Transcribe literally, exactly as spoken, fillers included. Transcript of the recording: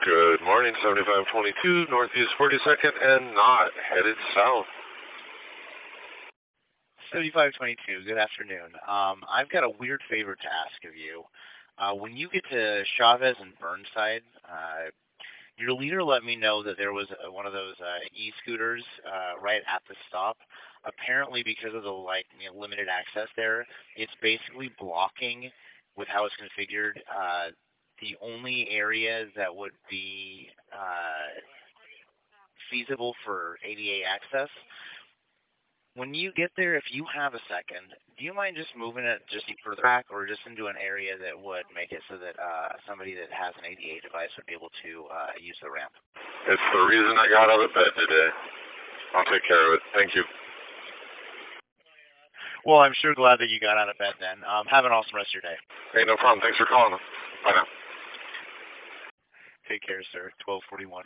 Good morning, seventy-five twenty-two, Northeast forty-second, and not headed south. seventy-five twenty-two, good afternoon. Um, I've got a weird favor to ask of you. Uh, when you get to Chavez and Burnside, uh, your leader let me know that there was a, one of those uh, e-scooters uh, right at the stop. Apparently, because of the like you know, limited access there, it's basically blocking with how it's configured uh, the only areas that would be uh, feasible for A D A access. When you get there, if you have a second, do you mind just moving it just further back or just into an area that would make it so that uh, somebody that has an A D A device would be able to uh, use the ramp? It's the reason I got out of bed today. I'll take care of it. Thank you. Well, I'm sure glad that you got out of bed then. Um, have an awesome rest of your day. Hey, no problem. Thanks for calling. Bye now. Take care, sir. twelve forty-one.